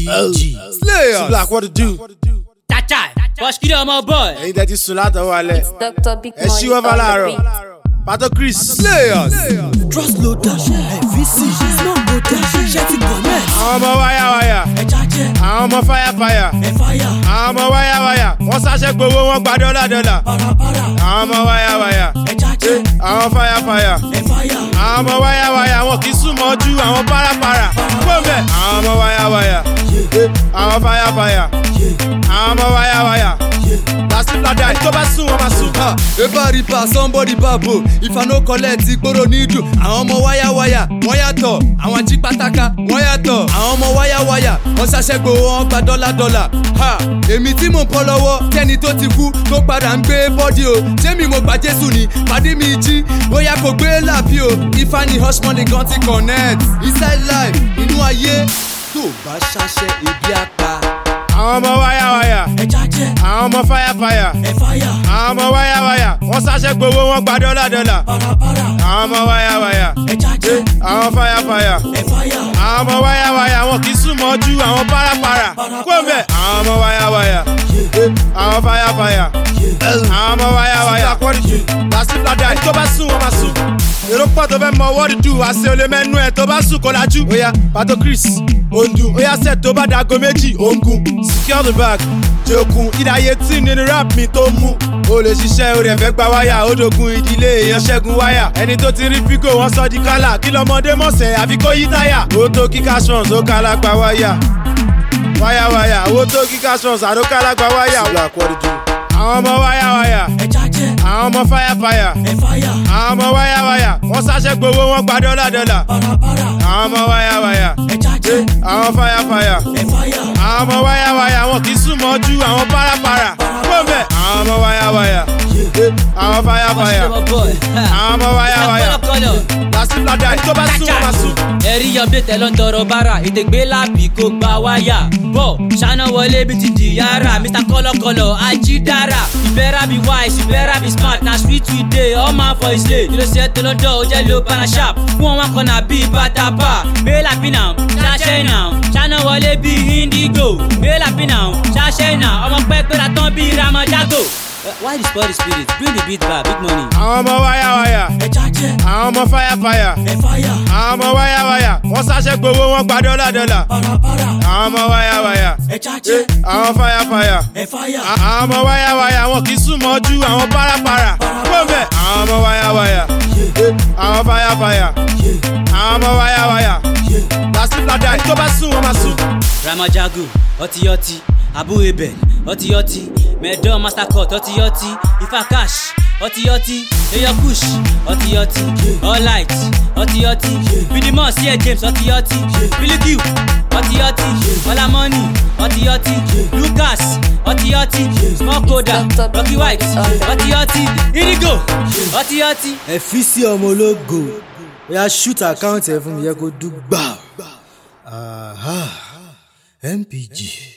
Slayer. Black, what to do? Tata, watch kid on my boy. Ain't that this Sulata Wale? Dr. Big And Money she over on the Laro. beat. Pato Chris. Slayer. Trust low dash, VC, small go dash, shetty connect. I'm a wire. I'm a fire. I'm a wire. Wọ́n ṣàṣẹ gbowó wọn gba dọ́là. I'm a wire. I'm a fire. I'm a wire. Wọ́n kì í súnmọ́ ju àwọn para. Gbọ́mẹ̀. I'm a wire. I'm a fire. I'm a wire. That's it like that. Tó bá sùn wọ́n máa sùn. Ever reaper, somebody babo. If I no collect, igboro nídùú. Àwọn ọmọ wire, wọ́n yàtọ̀. Àwọn jí pátákà, wọ́n yàtọ̀. Àwọn ọmọ wire, wọ́n ṣàṣẹ gbowó wọn gba dọ́là. Ha! Èmi tí mò ń pọ́ lọ́wọ́, tẹ́ni tó ti kú, tó padà ń gbé bọ́dí o. Jẹ́mi mo gba Jésù ni, pàdé mi jí, bóyá kò gbé làbí o. Ifeanyi hush money gan ti connect. Inside life, inú ayé, tó bá ṣàṣẹ ebi apá. Àwọn ọmọ wire. Àwọn ọmọ fire. Àwọn ọmọ wire. Wọ́n ṣàṣẹ gbowó wọn gba dọ́là. Àwọn ọmọ wire. Àwọn fire. Àwọn ọmọ wire. Wọ́n kì í súnmọ́ ju àwọn para. Gbọ́mẹ̀. Àwọn ọmọ wire. Àwọn fire. Àwọn ọmọ wire. That's it like that. Tó bá sùn wọ́n máa sùn. Èrò pọ̀ tó fẹ́ mọ what to do. Àṣẹ olè mẹ́nu ẹ̀ tó bá sùn kó lajú. Oya Pato Chris. Ondu. Oya set tó bá dago méjì. Ongun. Secure the bag. Jokun. Ìdáyé tí nínú rap mi tó mú. O lè ṣiṣẹ́ o rẹ̀ fẹ́ gba wáyà. Ó dogun ìdílé èèyàn ṣẹ́gun wáyà. Ẹni tó ti rí fígò wọ́n sọ di kálà. Kí lọ́mọdé mọ̀sẹ̀ àfi kó yí táyà. Ó tó kí cash runs ó kálá gba wáyà. Wáyà. Owó tó kí cash runs àdó kálá gba wáyà. Àwọn ọmọ wire. Àwọn ọmọ fire. Àwọn ọmọ wire. Wọ́n ṣàṣẹ gbowó wọn gba dọ́là. Àwọn ọmọ wire. Àwọn fire. Àwọn ọmọ wire. Wọ́n kì í súnmọ́ ju àwọn para. Gbọ́mẹ̀. Àwọn ọmọ wire. Àwọn fire. Àwọn ọmọ wire. That's it like that. Tó bá sùn wọ́n máa sùn. Ẹ̀rí ọ̀bẹ tẹ̀lọ́ ń tọrọ bára, ìdègbé lábì kò gba wáyà. Bọ̀ ṣáná wọlé bí ti di yàrá, Mr. Kọ́lọ́kọ́lọ́ ajídára. You better be wise, you better be smart, na street we dey, all man for his lane. Kí ló ṣe tó lọ́dọ̀ ó jẹ́ ló bára sharp, fún wọn kan náà bí bàtàbà. Bẹ́ẹ̀lá pinam, ṣáṣẹ́ náà, ṣáná wọlé bí indigo. Bẹ́ẹ̀lá pinam, ṣáṣẹ́ náà, ọmọ pẹ́ gbéra tán bí Ramadago. Why the spoil the spirit? Bring the beat back, Big Money. Àwọn ọmọ wire. Àwọn ọmọ fire. Àwọn ọmọ wire. Wọ́n ṣàṣẹ gbowó wọn gba dọ́là. Àwọn ọmọ wire. Àwọn fire. Àwọn ọmọ wire. Wọ́n kì í súnmọ́ ju àwọn para. Gbọ́mẹ̀. Àwọn ọmọ wire. Àwọn fire. Àwọn ọmọ wire. That's it like that. Tó bá sùn wọ́n máa sùn. Ramadago, ọtí, Abu Ebel, ọtí, Medon Mastercut, ọtí, Ifa Cash, ọtí, Eyo Kush, ọtí, All Light, ọtí, Bidimon, C.A. James, ọtí, Billy Q, ọtí, Ola Money, ọtí, Lucas, ọtí, Small Koda, Rocky White, ọtí, Irigo, ọtí. Ẹ fi sí ọmọ ológo, oya shoot account ẹ fún mi yẹ kó dùgbà. MPG.